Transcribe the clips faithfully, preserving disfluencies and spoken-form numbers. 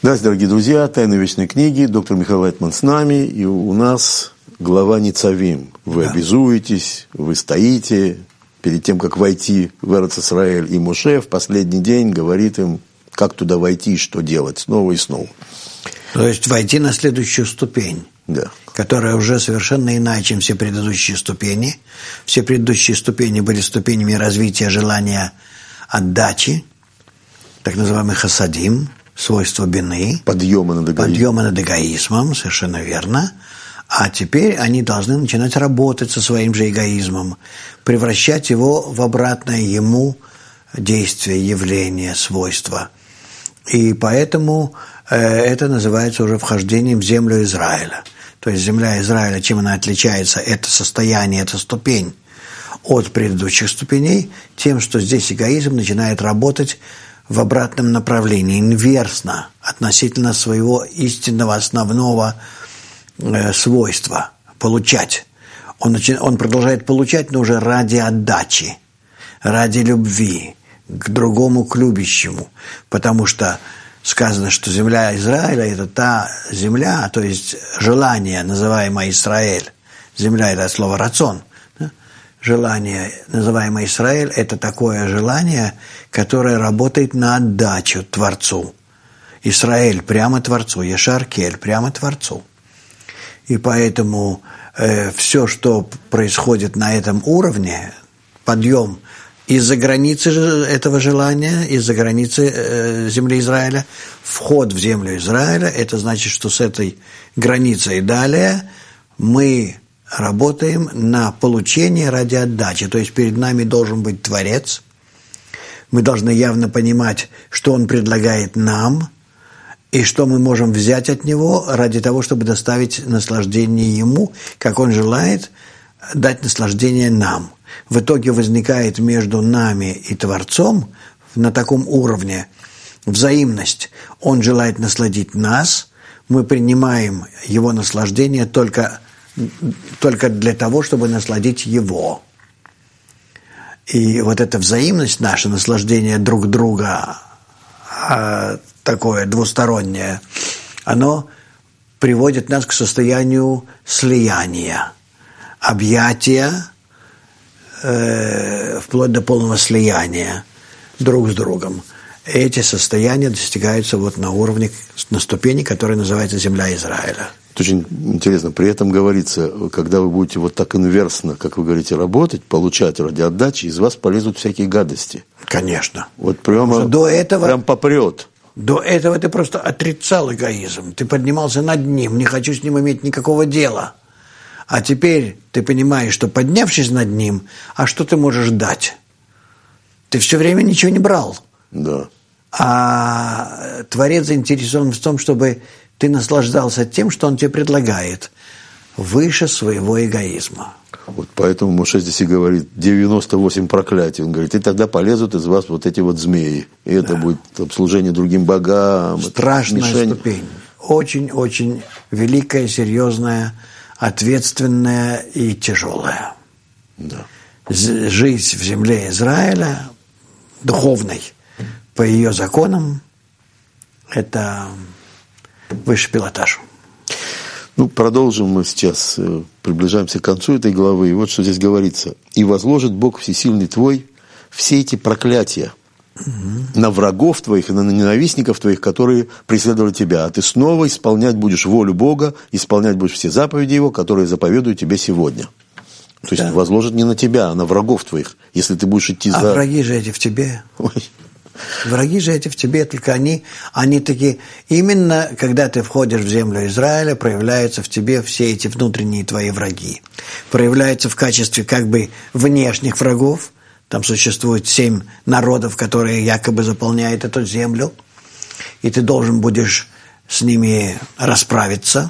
Здравствуйте, дорогие друзья. Тайны вечной книги. Доктор Михаил Лайтман с нами. И у нас глава Ницавим. Вы да. обязуетесь, вы стоите перед тем, как войти в Эрец-Исраэль. И Моше в последний день говорит им, как туда войти и что делать снова и снова. То есть войти на следующую ступень, да. которая уже совершенно иная, чем все предыдущие ступени. Все предыдущие ступени были ступенями развития желания отдачи, так называемый хасадим, свойство бины. Подъема над эгоизмом. Подъема над эгоизмом, совершенно верно. А теперь они должны начинать работать со своим же эгоизмом, превращать его в обратное ему действие, явление, свойство. И поэтому э, это называется уже вхождением в землю Израиля. То есть земля Израиля, чем она отличается, это состояние, это ступень от предыдущих ступеней, тем, что здесь эгоизм начинает работать в обратном направлении, инверсно, относительно своего истинного основного э, свойства – получать. Он, начи... он продолжает получать, но уже ради отдачи, ради любви к другому, к любящему. Потому что сказано, что земля Израиля – это та земля, то есть желание, называемое Израиль. Земля – это слово «рацон». Желание, называемое Израиль, это такое желание, которое работает на отдачу Творцу. Израиль прямо Творцу, Ешар Кель прямо Творцу. И поэтому э, все, что происходит на этом уровне, подъем из-за границы этого желания, из-за границы э, земли Израиля, вход в землю Израиля, это значит, что с этой границей далее мы работаем на получение ради отдачи. То есть перед нами должен быть Творец. Мы должны явно понимать, что Он предлагает нам, и что мы можем взять от Него ради того, чтобы доставить наслаждение Ему, как Он желает дать наслаждение нам. В итоге возникает между нами и Творцом на таком уровне взаимность. Он желает насладить нас, мы принимаем Его наслаждение только только для того, чтобы насладить Его. И вот эта взаимность, наше наслаждение друг друга, такое двустороннее, оно приводит нас к состоянию слияния, объятия, э, вплоть до полного слияния друг с другом. Эти состояния достигаются вот на уровне, на ступени, которая называется земля Израиля. Это очень интересно. При этом говорится, когда вы будете вот так инверсно, как вы говорите, работать, получать ради отдачи, из вас полезут всякие гадости. Конечно. Вот прямо, до этого, прям попрет. До этого ты просто отрицал эгоизм. Ты поднимался над ним, не хочу с ним иметь никакого дела. А теперь ты понимаешь, что поднявшись над ним, а что ты можешь дать? Ты все время ничего не брал. Да. А Творец заинтересован в том, чтобы ты наслаждался тем, что он тебе предлагает, выше своего эгоизма. Вот поэтому Моше здесь и говорит девяносто восемь проклятий. Он говорит, и тогда полезут из вас вот эти вот змеи. И это да. будет обслужение другим богам. Страшная ступень. Очень-очень великая, серьезная, ответственная и тяжелая. Да. Жизнь в земле Израиля, духовной, по ее законам, это выше пилотажа. Ну, продолжим мы сейчас, приближаемся к концу этой главы. И вот что здесь говорится. «И возложит Бог Всесильный твой все эти проклятия угу. на врагов твоих и на ненавистников твоих, которые преследовали тебя. А ты снова исполнять будешь волю Бога, исполнять будешь все заповеди Его, которые заповедую тебе сегодня». То да. есть возложит не на тебя, а на врагов твоих, если ты будешь идти а за... А враги же эти в тебе. Ой. Враги же эти в тебе, только они, они такие, именно когда ты входишь в землю Израиля, проявляются в тебе все эти внутренние твои враги. Проявляются в качестве как бы внешних врагов, там существует семь народов, которые якобы заполняют эту землю, и ты должен будешь с ними расправиться.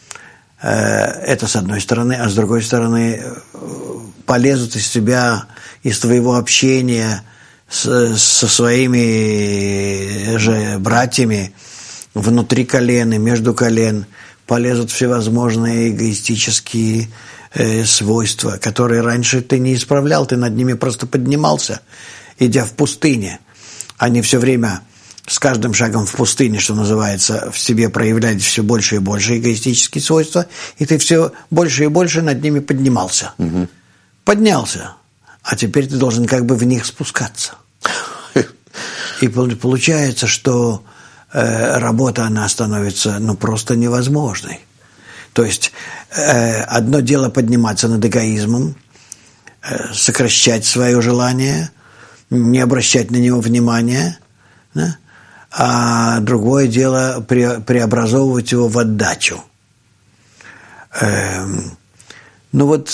Это с одной стороны, а с другой стороны полезут из тебя, из твоего общения с, со своими же братьями внутри колен и между колен, полезут всевозможные эгоистические э, свойства, которые раньше ты не исправлял, ты над ними просто поднимался, идя в пустыне. Они все время с каждым шагом в пустыне, что называется, в себе проявлялись все больше и больше эгоистические свойства, и ты все больше и больше над ними поднимался. Угу. Поднялся, а теперь ты должен как бы в них спускаться. И получается, что э, работа, она становится ну, просто невозможной. То есть э, одно дело подниматься над эгоизмом, э, сокращать свое желание, не обращать на него внимания, да? А другое дело пре, преобразовывать его в отдачу. Э, ну вот,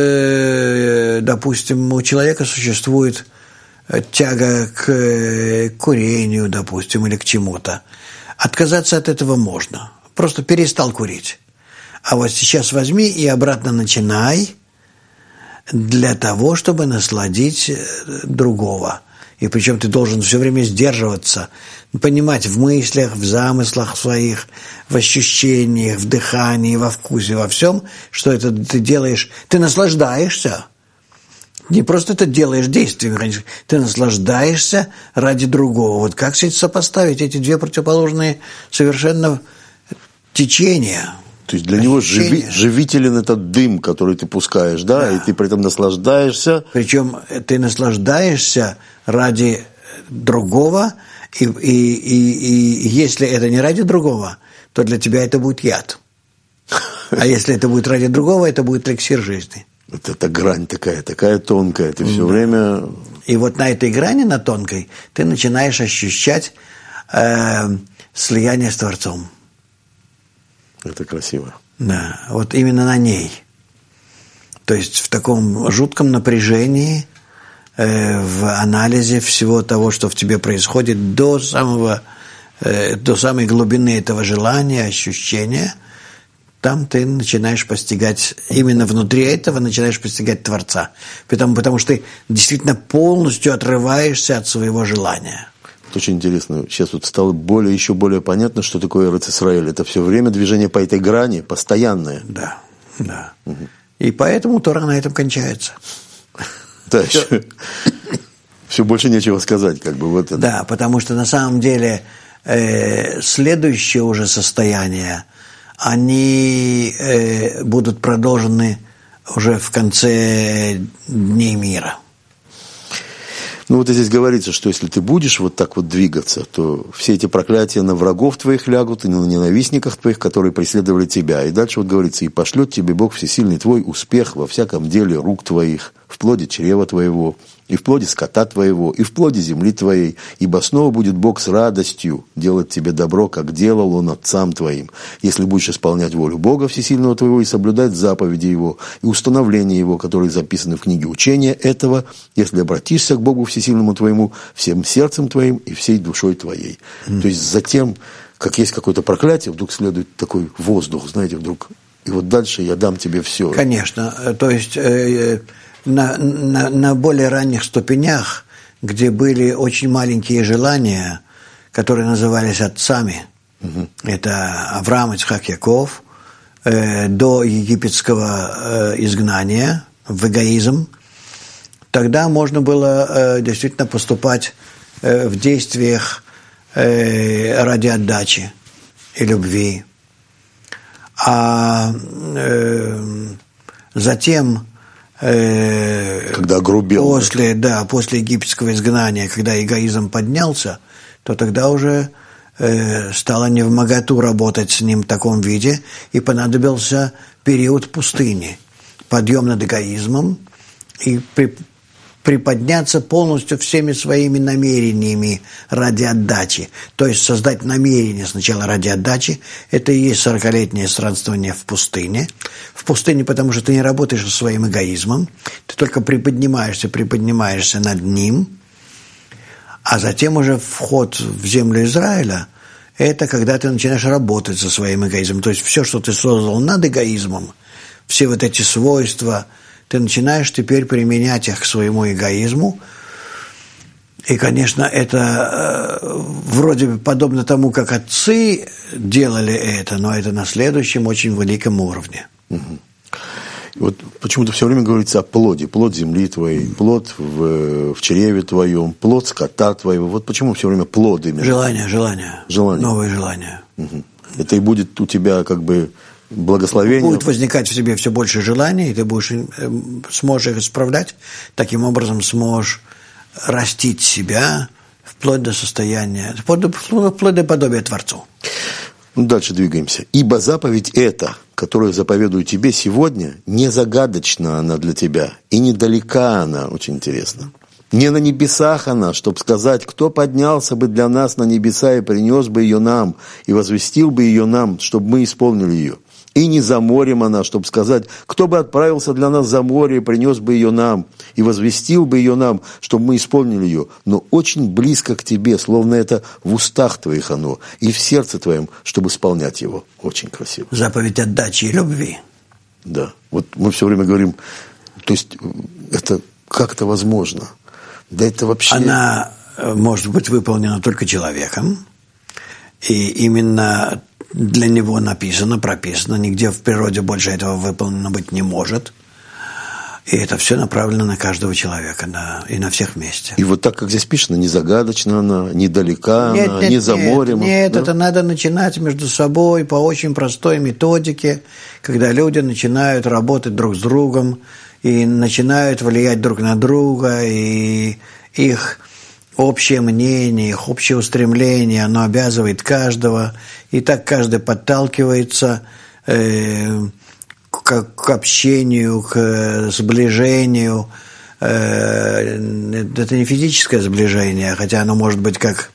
э, допустим, у человека существует тяга к курению, допустим, или к чему-то. Отказаться от этого можно. Просто перестал курить. А вот сейчас возьми и обратно начинай для того, чтобы насладить другого. И причем ты должен все время сдерживаться, понимать в мыслях, в замыслах своих, в ощущениях, в дыхании, во вкусе, во всем, что это ты делаешь. Ты наслаждаешься. Не просто ты делаешь действия, ты наслаждаешься ради другого. Вот как сопоставить эти две противоположные совершенно течения? То есть для него живи, живителен этот дым, который ты пускаешь, да? Да, и ты при этом наслаждаешься. Причем ты наслаждаешься ради другого, и, и, и, и если это не ради другого, то для тебя это будет яд. А если это будет ради другого, это будет эликсир жизни. Вот эта грань такая, такая тонкая, ты все да. время... И вот на этой грани, на тонкой, ты начинаешь ощущать э, слияние с Творцом. Это красиво. Да, вот именно на ней. То есть в таком жутком напряжении, э, в анализе всего того, что в тебе происходит, до самого, э, до самой глубины этого желания, ощущения, там ты начинаешь постигать, именно внутри этого начинаешь постигать Творца. Потому, потому что ты действительно полностью отрываешься от своего желания. Очень интересно. Сейчас вот стало более, еще более понятно, что такое Эрец Исраэль. Это все время движение по этой грани, постоянное. Да, да. Угу. И поэтому Тора на этом кончается. Да, все, все больше нечего сказать, как бы вот это. Да, потому что на самом деле э, следующее уже состояние, они э, будут продолжены уже в конце дней мира. Ну вот здесь говорится, что если ты будешь вот так вот двигаться, то все эти проклятия на врагов твоих лягут и на ненавистниках твоих, которые преследовали тебя. И дальше вот говорится, и пошлет тебе Бог всесильный твой успех во всяком деле рук твоих, в плоде чрева твоего, и в плоде скота твоего, и в плоде земли твоей, ибо снова будет Бог с радостью делать тебе добро, как делал Он отцам твоим, если будешь исполнять волю Бога всесильного твоего и соблюдать заповеди Его и установления Его, которые записаны в книге учения этого, если обратишься к Богу всесильному твоему всем сердцем твоим и всей душой твоей. Mm. То есть затем, как есть какое-то проклятие, вдруг следует такой воздух, знаете, вдруг, и вот дальше я дам тебе все. Конечно, то есть... Э, На, на, на более ранних ступенях, где были очень маленькие желания, которые назывались отцами, угу. это Авраам, Ицхак, Яков, э, до египетского э, изгнания в эгоизм, тогда можно было э, действительно поступать э, в действиях э, ради отдачи и любви. А э, затем... Когда огрубел. После, да, после египетского изгнания, когда эгоизм поднялся, то тогда уже э, стало невмоготу работать с ним в таком виде, и понадобился период пустыни, подъем над эгоизмом и при, приподняться полностью всеми своими намерениями ради отдачи. То есть создать намерение сначала ради отдачи, это и есть сорокалетнее странствование в пустыне. В пустыне, потому что ты не работаешь со своим эгоизмом, ты только приподнимаешься, приподнимаешься над ним, а затем уже вход в землю Израиля, это когда ты начинаешь работать со своим эгоизмом. То есть все, что ты создал над эгоизмом, все вот эти свойства, ты начинаешь теперь применять их к своему эгоизму. И, конечно, это э, вроде бы подобно тому, как отцы делали это, но это на следующем очень великом уровне. Вот почему-то все время говорится о плоде. Плод земли твоей, плод в, в чреве твоем, плод скота твоего. Вот почему все время плод именно? Желание, желание. Желание. Новые желания. Угу. Это и будет у тебя как бы благословение. Будет возникать в тебе все больше желаний, и ты будешь, сможешь их исправлять. Таким образом сможешь растить себя вплоть до состояния, вплоть до, вплоть до подобия Творцу. Ну, дальше двигаемся. «Ибо заповедь эта, которую заповедую тебе сегодня, не загадочна она для тебя, и недалека она», очень интересно. «Не на небесах она, чтобы сказать, кто поднялся бы для нас на небеса и принес бы ее нам, и возвестил бы ее нам, чтобы мы исполнили ее. И не за морем она, чтобы сказать, кто бы отправился для нас за море и принес бы ее нам, и возвестил бы ее нам, чтобы мы исполнили ее, но очень близко к тебе, словно это в устах твоих оно, и в сердце твоем, чтобы исполнять его». Очень красиво. Заповедь отдачи и любви. Да. Вот мы все время говорим, то есть это как-то возможно. Да это вообще... Она может быть выполнена только человеком, и именно для него написано, прописано, нигде в природе больше этого выполнено быть не может. И это все направлено на каждого человека, да, и на всех вместе. И вот так, как здесь пишено, не загадочна она, не далека нет, она, нет, не за нет, морем. Нет, да? это надо начинать между собой по очень простой методике, когда люди начинают работать друг с другом и начинают влиять друг на друга, и их общее мнение, их общее устремление, оно обязывает каждого, и так каждый подталкивается э, к, к общению, к сближению. Э, это не физическое сближение, хотя оно может быть как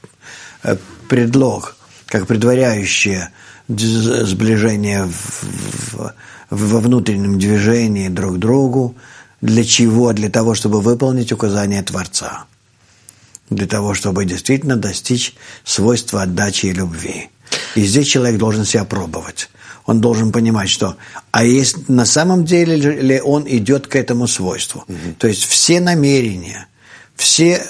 предлог, как предваряющее сближение в, в, во внутреннем движении друг к другу. Для чего? Для того, чтобы выполнить указания Творца. Для того, чтобы действительно достичь свойства отдачи и любви. И здесь человек должен себя пробовать. Он должен понимать, что а есть на самом деле ли он идет к этому свойству. Угу. То есть все намерения, все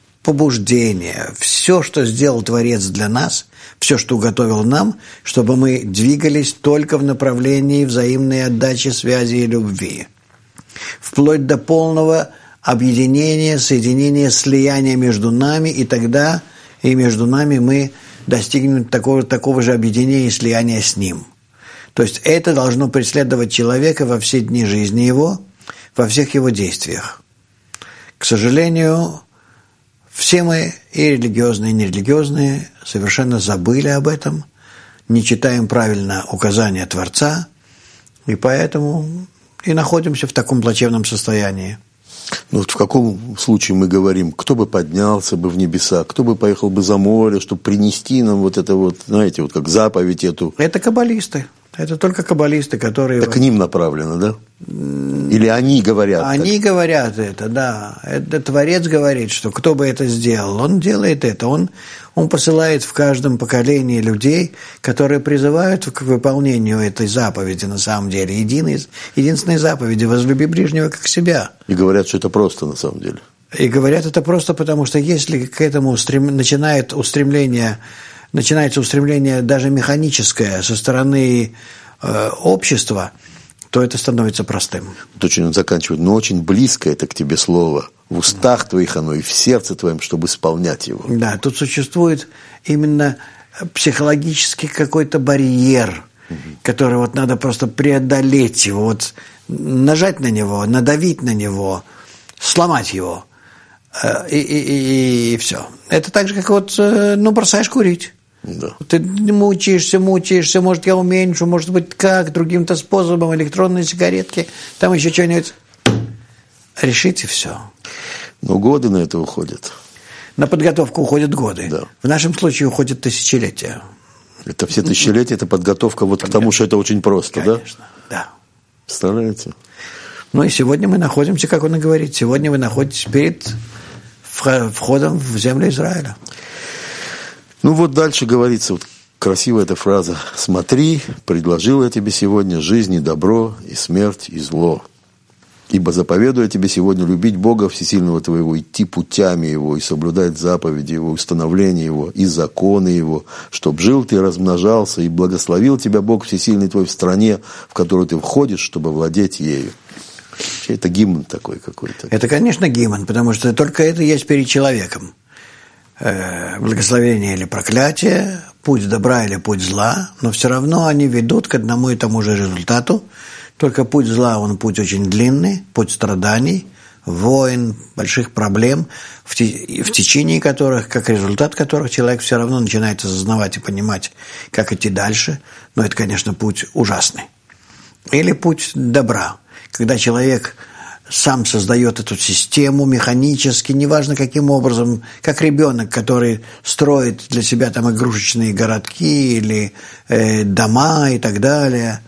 побуждения, все, что сделал Творец для нас, все, что уготовил нам, чтобы мы двигались только в направлении взаимной отдачи, связи и любви. Вплоть до полного объединения, соединения, слияния между нами, и тогда и между нами мы достигнем такого, такого же объединения и слияния с Ним. То есть это должно преследовать человека во все дни жизни его, во всех его действиях. К сожалению, все мы, и религиозные, и нерелигиозные, совершенно забыли об этом, не читаем правильно указания Творца, и поэтому и находимся в таком плачевном состоянии. Ну вот в каком случае мы говорим, кто бы поднялся бы в небеса, кто бы поехал бы за море, чтобы принести нам вот это вот, знаете, вот как заповедь эту. Это каббалисты. Это только каббалисты, которые... Это к ним направлено, да? Или они говорят? Они так? говорят это, да. Это Творец говорит, что кто бы это сделал, он делает это. Он, он посылает в каждом поколении людей, которые призывают к выполнению этой заповеди на самом деле. Единой, единственной заповеди – возлюби ближнего как себя. И говорят, что это просто на самом деле. И говорят это просто потому, что если к этому устрем... начинает устремление... начинается устремление даже механическое со стороны э, общества, то это становится простым. Вот очень он заканчивает, но очень близко это к тебе слово, в устах твоих оно и в сердце твоем, чтобы исполнять его. Да, тут существует именно психологический какой-то барьер, угу. который вот надо просто преодолеть его, вот нажать на него, надавить на него, сломать его, и, и, и, и все. Это так же, как вот, ну, бросаешь курить. Да. Ты мучаешься, мучаешься, может, я уменьшу, может быть, как, другим-то способом, электронные сигаретки, там еще что-нибудь. Решите все. Но годы на это уходят. На подготовку уходят годы. Да. В нашем случае уходят тысячелетия. Это все тысячелетия, это подготовка вот к тому, что это очень просто, Конечно, да? Конечно, да. Представляете? Ну и сегодня мы находимся, как он и говорит, сегодня вы находитесь перед входом в землю Израиля. Ну вот дальше говорится, вот красивая эта фраза. «Смотри, предложил я тебе сегодня жизнь и добро, и смерть, и зло». Ибо заповедую я тебе сегодня любить Бога Всесильного твоего, идти путями Его, и соблюдать заповеди Его, установления Его, и законы Его, чтоб жил ты и размножался, и благословил тебя Бог Всесильный твой в стране, в которую ты входишь, чтобы владеть ею. Это гимн такой какой-то. Это, конечно, гимн, потому что только это есть перед человеком. Благословение или проклятие, путь добра или путь зла, но все равно они ведут к одному и тому же результату. Только путь зла, он путь очень длинный, путь страданий, войн, больших проблем, в, те, в течение которых, как результат которых, человек все равно начинает осознавать и понимать, как идти дальше. Но это, конечно, путь ужасный. Или путь добра, когда человек сам создает эту систему механически, неважно каким образом, как ребенок, который строит для себя там игрушечные городки или э, дома и так далее.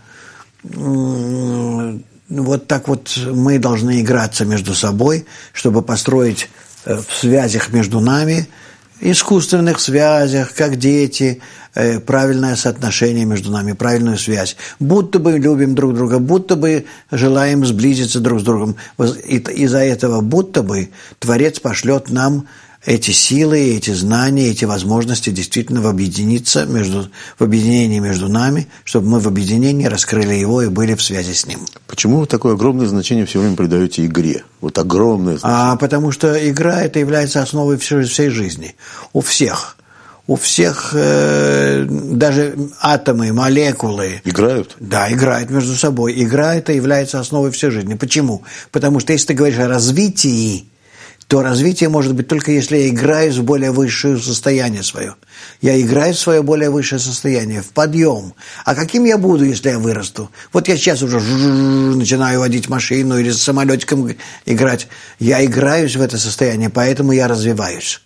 Вот так вот мы должны играться между собой, чтобы построить в связях между нами, искусственных связях, как дети, правильное соотношение между нами, правильную связь. Будто бы любим друг друга, будто бы желаем сблизиться друг с другом. И из-за этого будто бы Творец пошлет нам эти силы, эти знания, эти возможности действительно в объединиться между, в объединении между нами, чтобы мы в объединении раскрыли его и были в связи с ним. Почему вы такое огромное значение все время придаете игре? Вот огромное значение. А потому что игра это является основой всей, всей жизни. У всех. У всех э, даже атомы, молекулы. Играют? Да, играют между собой. Игра это является основой всей жизни. Почему? Потому что если ты говоришь о развитии, то развитие может быть только если я играюсь в более высшее состояние свое. Я играю в свое более высшее состояние, в подъем. А каким я буду, если я вырасту? Вот я сейчас уже начинаю водить машину или с самолетиком играть. Я играюсь в это состояние, поэтому я развиваюсь.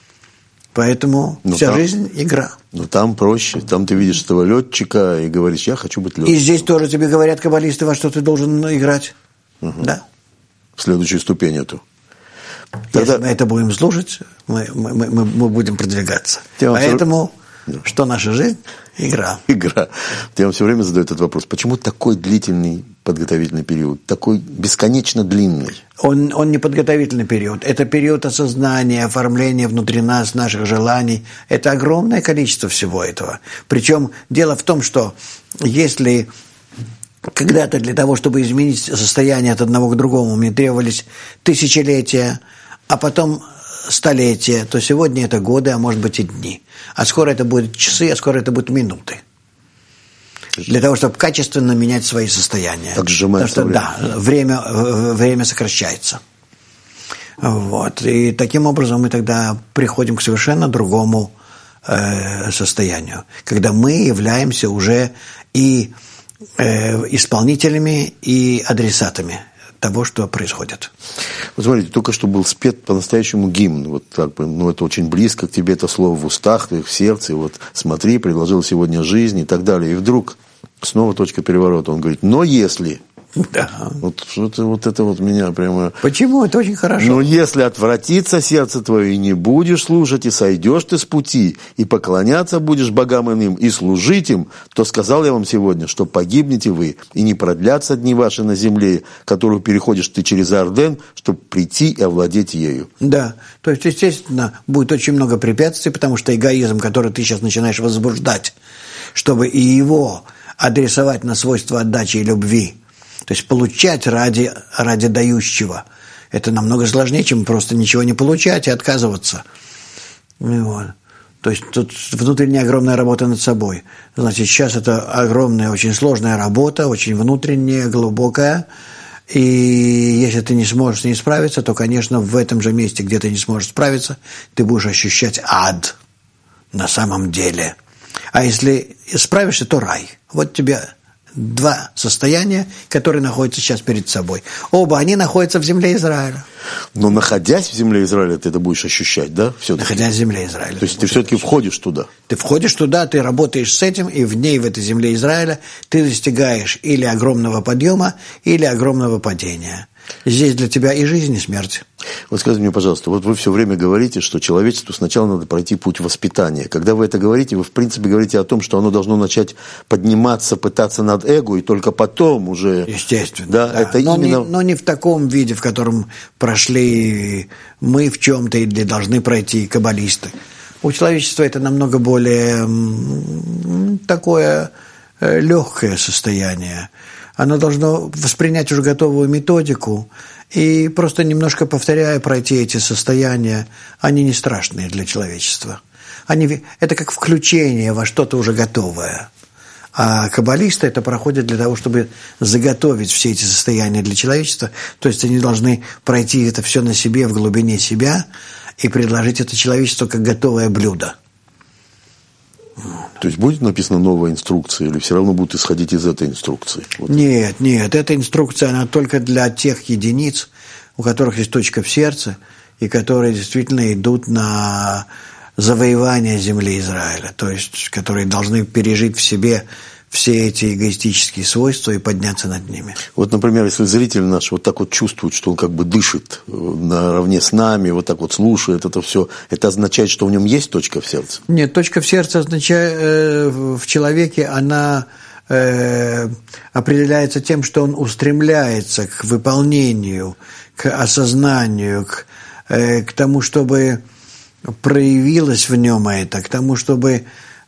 Поэтому но вся там, жизнь – игра. Но там проще. Там ты видишь этого летчика и говоришь, я хочу быть летчиком. И здесь тоже тебе говорят каббалисты, во что ты должен играть. Угу. Да. В следующую ступень эту. Тогда... Если мы это будем слушать, мы, мы, мы, мы будем продвигаться. Тем Поэтому, все... что наша жизнь? Игра. Игра. Я вам все время задаю этот вопрос. Почему такой длительный подготовительный период? Такой бесконечно длинный? Он, он не подготовительный период. Это период осознания, оформления внутри нас, наших желаний. Это огромное количество всего этого. Причем дело в том, что если... Когда-то для того, чтобы изменить состояние от одного к другому, мне требовались тысячелетия, а потом столетия, то сегодня это годы, а может быть и дни. А скоро это будут часы, а скоро это будут минуты. Для того, чтобы качественно менять свои состояния. Так сжимается время. Да, время, время сокращается. Вот. И таким образом мы тогда приходим к совершенно другому э, состоянию, когда мы являемся уже и исполнителями и адресатами того, что происходит. Вот смотрите, только что был спет по-настоящему гимн. Вот так бы, ну, это очень близко к тебе, это слово в устах, в сердце. Вот смотри, предложил сегодня жизнь и так далее. И вдруг снова точка переворота. Он говорит, но если... Да. Вот, вот, вот это вот меня прямо... Почему? Это очень хорошо. Но если отвратится сердце твое, и не будешь слушать, и сойдешь ты с пути, и поклоняться будешь богам иным, и служить им, то сказал я вам сегодня, что погибнете вы, и не продлятся дни ваши на земле, которую переходишь ты через Иорден, чтобы прийти и овладеть ею. Да, то есть, естественно, будет очень много препятствий, потому что эгоизм, который ты сейчас начинаешь возбуждать, чтобы и его адресовать на свойства отдачи и любви, то есть получать ради, ради дающего. Это намного сложнее, чем просто ничего не получать и отказываться. Вот. То есть тут внутренняя огромная работа над собой. Значит, сейчас это огромная, очень сложная работа, очень внутренняя, глубокая. И если ты не сможешь с ней справиться, то, конечно, в этом же месте, где ты не сможешь справиться, ты будешь ощущать ад на самом деле. А если справишься, то рай. Вот тебе... Два состояния, которые находятся сейчас перед собой. Оба они находятся в земле Израиля. Но находясь в земле Израиля, ты это будешь ощущать, да? Все-таки? Находясь в земле Израиля. То есть ты, ты все-таки входишь туда? Ты входишь туда, ты работаешь с этим, и в ней, в этой земле Израиля, ты достигаешь или огромного подъема, или огромного падения. Здесь для тебя и жизнь, и смерть. Вот скажите мне, пожалуйста, вот вы все время говорите, что человечеству сначала надо пройти путь воспитания. Когда вы это говорите, вы в принципе говорите о том, что оно должно начать подниматься, пытаться над эго, и только потом уже... Естественно. Да, да. это но, именно... не, но не в таком виде, в котором прошли мы в чем-то или должны пройти каббалисты. У человечества это намного более такое легкое состояние. Оно должно воспринять уже готовую методику и просто немножко повторяя пройти эти состояния. Они не страшные для человечества. Они, это как включение во что-то уже готовое. А каббалисты это проходят для того, чтобы заготовить все эти состояния для человечества. То есть они должны пройти это все на себе, в глубине себя, и предложить это человечеству как готовое блюдо. То есть будет написана новая инструкция или все равно будут исходить из этой инструкции? Вот. Нет, нет, эта инструкция, она только для тех единиц, у которых есть точка в сердце, и которые действительно идут на завоевание земли Израиля, то есть которые должны пережить в себе все эти эгоистические свойства и подняться над ними. Вот, например, если зритель наш вот так вот чувствует, что он как бы дышит наравне с нами, вот так вот слушает это все, это означает, что в нем есть точка в сердце? Нет, точка в сердце означает, э, в человеке она э, определяется тем, что он устремляется к выполнению, к осознанию, к, э, к тому, чтобы проявилось в нем это, к тому, чтобы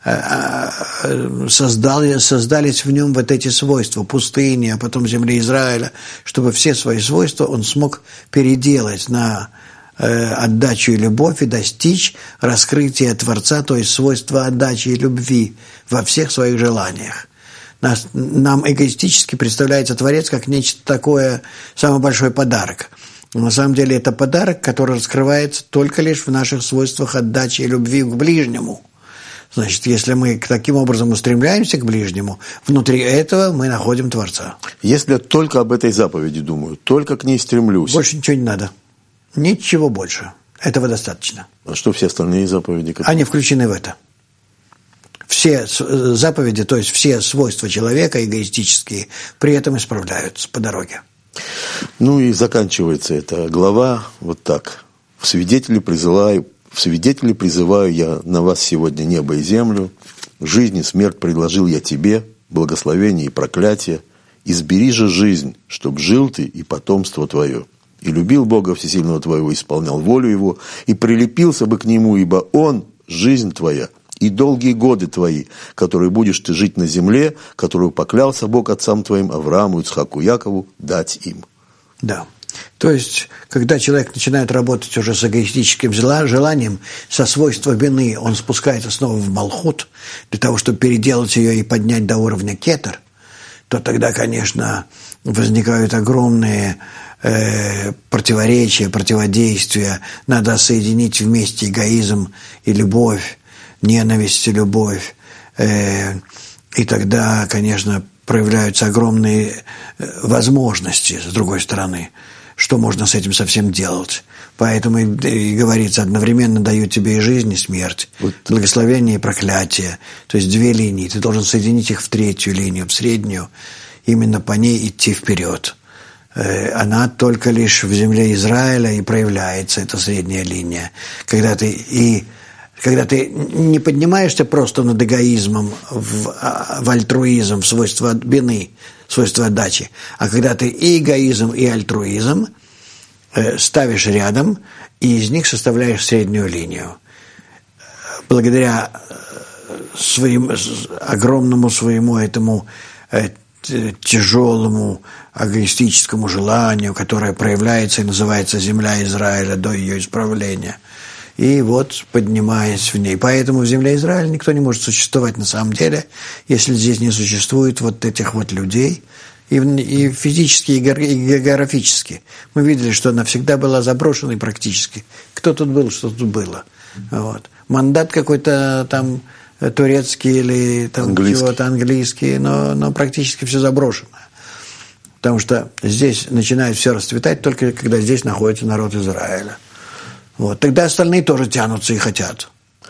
Создали, создались в нем вот эти свойства пустыни, а потом земли Израиля, чтобы все свои свойства он смог переделать на э, отдачу и любовь и достичь раскрытия Творца, то есть свойства отдачи и любви во всех своих желаниях. Нас, нам эгоистически представляется Творец как нечто такое, самый большой подарок. Но на самом деле это подарок, который раскрывается только лишь в наших свойствах отдачи и любви к ближнему. Значит, если мы таким образом устремляемся к ближнему, внутри этого мы находим Творца. Если я только об этой заповеди думаю, только к ней стремлюсь. Больше ничего не надо. Ничего больше. Этого достаточно. А что все остальные заповеди? Которые... Они включены в это. Все заповеди, то есть все свойства человека эгоистические, при этом исправляются по дороге. Ну и заканчивается эта глава вот так. В свидетели призываю В свидетели призываю я на вас сегодня небо и землю, жизнь и смерть предложил я тебе, благословение и проклятие. Избери же жизнь, чтоб жил ты и потомство твое. И любил Бога Всесильного твоего, исполнял волю Его, и прилепился бы к Нему, ибо Он – жизнь твоя, и долгие годы твои, которые будешь ты жить на земле, которую поклялся Бог отцам твоим, Аврааму, Ицхаку, Якову, дать им. Да. То есть, когда человек начинает работать уже с эгоистическим желанием, со свойства вины, он спускается снова в Малхут, для того, чтобы переделать ее и поднять до уровня кетер, то тогда, конечно, возникают огромные э, противоречия, противодействия. Надо соединить вместе эгоизм и любовь, ненависть и любовь. Э, и тогда, конечно, проявляются огромные возможности, с другой стороны, что можно с этим совсем делать. Поэтому и, и говорится, одновременно даю тебе и жизнь, и смерть, вот. Благословение и проклятие. То есть две линии. Ты должен соединить их в третью линию, в среднюю, именно по ней идти вперед. Она только лишь в земле Израиля и проявляется, эта средняя линия. Когда ты, и, когда ты не поднимаешься просто над эгоизмом в, в альтруизм, в свойства вины, свойства отдачи, а когда ты и эгоизм, и альтруизм э, ставишь рядом, и из них составляешь среднюю линию. Благодаря своим, огромному своему этому э, тяжелому эгоистическому желанию, которое проявляется и называется земля Израиля до ее исправления. И вот поднимаясь в ней. Поэтому в земле Израиля никто не может существовать на самом деле, если здесь не существует вот этих вот людей, и, и физически, и географически. Мы видели, что она всегда была заброшенной практически. Кто тут был, что тут было. Вот. Мандат какой-то там турецкий или там чего-то английский, но, но практически все заброшено. Потому что здесь начинает все расцветать только когда здесь находится народ Израиля. Вот. Тогда остальные тоже тянутся и хотят.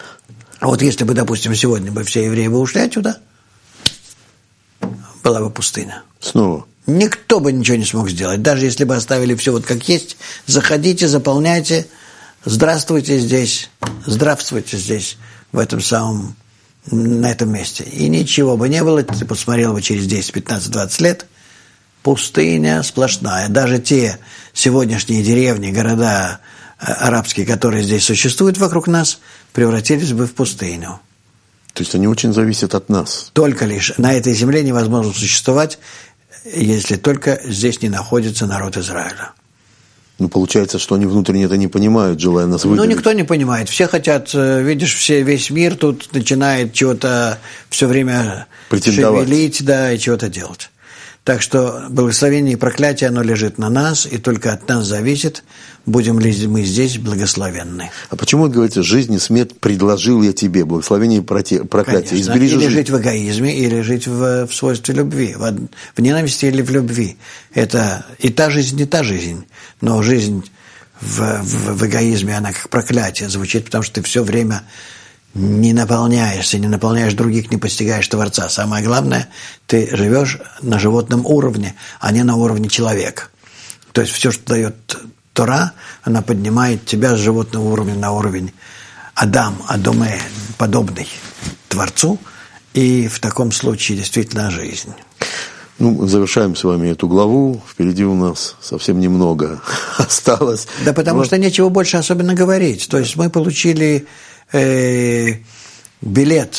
А вот если бы, допустим, сегодня бы все евреи бы ушли отсюда, была бы пустыня. Снова. Никто бы ничего не смог сделать, даже если бы оставили все вот как есть. Заходите, заполняйте, здравствуйте здесь, здравствуйте здесь, в этом самом, на этом месте. И ничего бы не было, ты посмотрел бы через десять, пятнадцать, двадцать лет, пустыня сплошная. Даже те сегодняшние деревни, города арабские, которые здесь существуют вокруг нас, превратились бы в пустыню. То есть они очень зависят от нас. Только лишь на этой земле невозможно существовать, если только здесь не находится народ Израиля. Ну, получается, что они внутренне это не понимают, желая нас выдавить. Ну, никто не понимает. Все хотят, видишь, все, весь мир тут начинает чего-то все время шевелить, да, и чего-то делать. Так что благословение и проклятие, оно лежит на нас, и только от нас зависит, будем ли мы здесь благословенны. А почему, говорится, жизнь и смерть предложил я тебе, благословение и проклятие? Избери или жить в эгоизме, или жить в, в свойстве любви, в, в ненависти или в любви. Это и та жизнь, и та жизнь. Но жизнь в, в, в эгоизме, она как проклятие звучит, потому что ты все время не наполняешься, не наполняешь других, не постигаешь Творца. Самое главное, ты живешь на животном уровне, а не на уровне человека. То есть все, что дает Тора, она поднимает тебя с животного уровня на уровень Адам, Адоме, подобный Творцу, и в таком случае действительно жизнь. Ну, завершаем с вами эту главу. Впереди у нас совсем немного осталось. Да потому Но... что нечего больше особенно говорить. То есть мы получили э, билет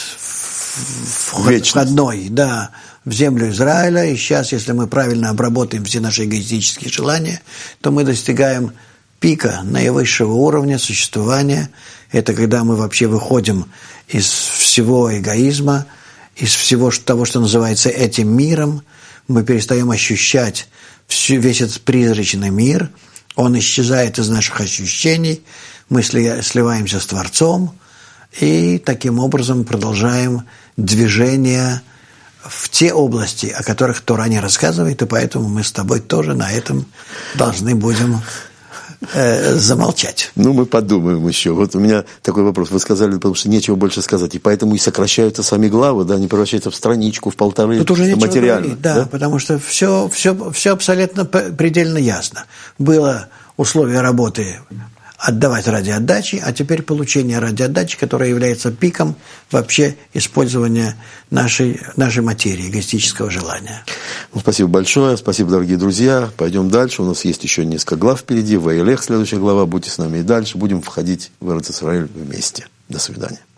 входной, да, в землю Израиля, и сейчас, если мы правильно обработаем все наши эгоистические желания, то мы достигаем пика наивысшего уровня существования. Это когда мы вообще выходим из всего эгоизма, из всего того, что называется этим миром, мы перестаем ощущать весь этот призрачный мир, он исчезает из наших ощущений, мы сливаемся с Творцом, и таким образом продолжаем движение в те области, о которых Тора не рассказывает, и поэтому мы с тобой тоже на этом должны будем э, замолчать. Ну, мы подумаем еще. Вот у меня такой вопрос. Вы сказали, потому что нечего больше сказать, и поэтому и сокращаются сами главы, да, они превращаются в страничку, в полторы, тут уже материально. Говорить, да, да, потому что все, все, все абсолютно предельно ясно. Было условие работы отдавать ради отдачи, а теперь получение ради отдачи, которое является пиком вообще использования нашей, нашей материи, эгоистического желания. Ну, спасибо большое, спасибо, дорогие друзья. Пойдем дальше, у нас есть еще несколько глав впереди. Ваилех, следующая глава, будьте с нами и дальше. Будем входить в Эрец Исраэль вместе. До свидания.